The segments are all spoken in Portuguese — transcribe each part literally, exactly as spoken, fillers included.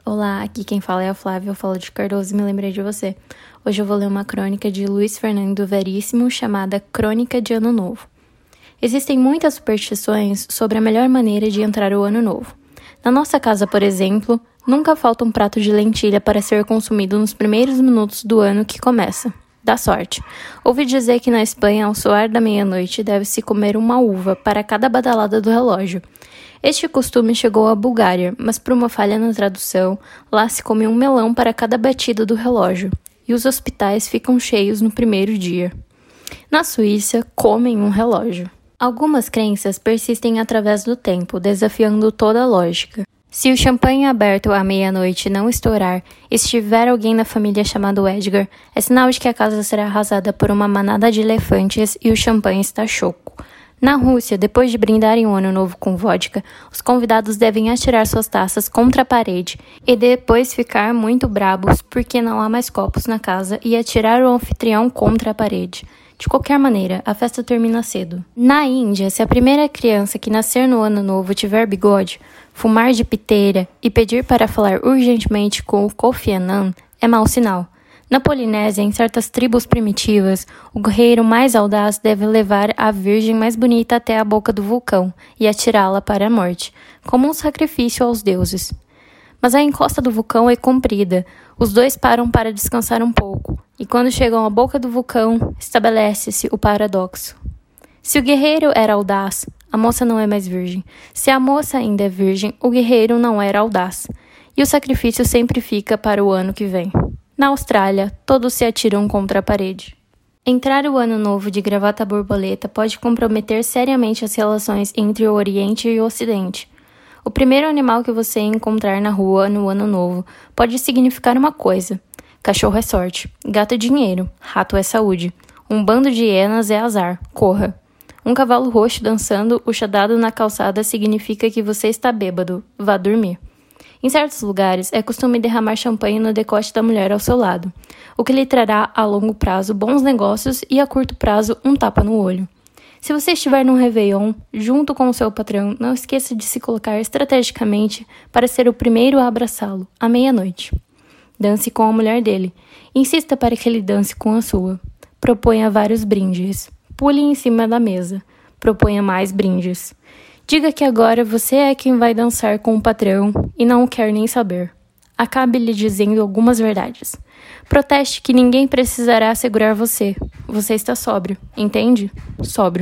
Olá, aqui quem fala é a Flávia, eu falo de Cardoso e me lembrei de você. Hoje eu vou ler uma crônica de Luiz Fernando Veríssimo chamada Crônica de Ano Novo. Existem muitas superstições sobre a melhor maneira de entrar o Ano Novo. Na nossa casa, por exemplo, nunca falta um prato de lentilha para ser consumido nos primeiros minutos do ano que começa. Dá sorte. Ouvi dizer que na Espanha, ao soar da meia-noite, deve-se comer uma uva para cada badalada do relógio. Este costume chegou à Bulgária, mas por uma falha na tradução, lá se come um melão para cada batida do relógio, e os hospitais ficam cheios no primeiro dia. Na Suíça, comem um relógio. Algumas crenças persistem através do tempo, desafiando toda a lógica. Se o champanhe aberto à meia-noite não estourar e estiver alguém na família chamado Edgar, é sinal de que a casa será arrasada por uma manada de elefantes e o champanhe está choco. Na Rússia, depois de brindarem o Ano Novo com vodka, os convidados devem atirar suas taças contra a parede e depois ficar muito brabos porque não há mais copos na casa e atirar o anfitrião contra a parede. De qualquer maneira, a festa termina cedo. Na Índia, se a primeira criança que nascer no Ano Novo tiver bigode, fumar de piteira e pedir para falar urgentemente com o Kofi Annan, é mau sinal. Na Polinésia, em certas tribos primitivas, o guerreiro mais audaz deve levar a virgem mais bonita até a boca do vulcão e atirá-la para a morte, como um sacrifício aos deuses. Mas a encosta do vulcão é comprida, os dois param para descansar um pouco, e quando chegam à boca do vulcão, estabelece-se o paradoxo. Se o guerreiro era audaz, a moça não é mais virgem. Se a moça ainda é virgem, o guerreiro não era audaz, e o sacrifício sempre fica para o ano que vem. Na Austrália, todos se atiram contra a parede. Entrar o Ano Novo de gravata borboleta pode comprometer seriamente as relações entre o Oriente e o Ocidente. O primeiro animal que você encontrar na rua no Ano Novo pode significar uma coisa. Cachorro é sorte, gato é dinheiro, rato é saúde, um bando de hienas é azar, corra. Um cavalo roxo dançando o chadado na calçada significa que você está bêbado, vá dormir. Em certos lugares, é costume derramar champanhe no decote da mulher ao seu lado, o que lhe trará a longo prazo bons negócios e a curto prazo um tapa no olho. Se você estiver num Réveillon, junto com o seu patrão, não esqueça de se colocar estrategicamente para ser o primeiro a abraçá-lo, à meia-noite. Dance com a mulher dele. Insista para que ele dance com a sua. Proponha vários brindes. Pule em cima da mesa. Proponha mais brindes. Diga que agora você é quem vai dançar com o patrão e não quer nem saber. Acabe lhe dizendo algumas verdades. Proteste que ninguém precisará segurar você. Você está sóbrio, entende? Sóbrio.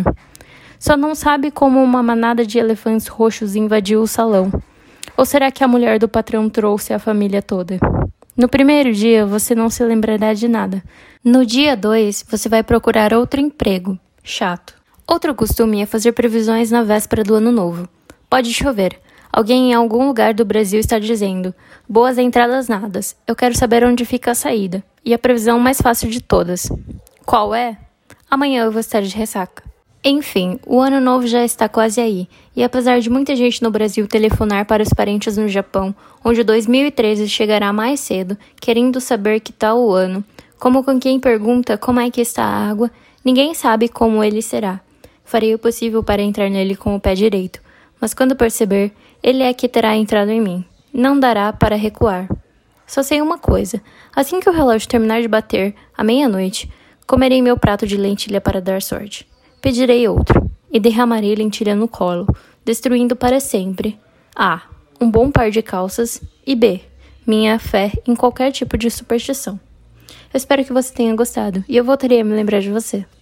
Só não sabe como uma manada de elefantes roxos invadiu o salão. Ou será que a mulher do patrão trouxe a família toda? No primeiro dia, você não se lembrará de nada. No dia dois, você vai procurar outro emprego. Chato. Outro costume é fazer previsões na véspera do Ano Novo. Pode chover. Alguém em algum lugar do Brasil está dizendo: boas entradas nadas, eu quero saber onde fica a saída. E a previsão mais fácil de todas. Qual é? Amanhã eu vou estar de ressaca. Enfim, o Ano Novo já está quase aí, e apesar de muita gente no Brasil telefonar para os parentes no Japão, onde dois mil e treze chegará mais cedo, querendo saber que tal o ano, como com quem pergunta como é que está a água, ninguém sabe como ele será. Farei o possível para entrar nele com o pé direito, mas quando perceber, ele é que terá entrado em mim. Não dará para recuar. Só sei uma coisa, assim que o relógio terminar de bater, à meia-noite, comerei meu prato de lentilha para dar sorte. Pedirei outro, e derramarei lentilha no colo, destruindo para sempre A. Um bom par de calças e B. Minha fé em qualquer tipo de superstição. Eu espero que você tenha gostado, e eu voltarei a me lembrar de você.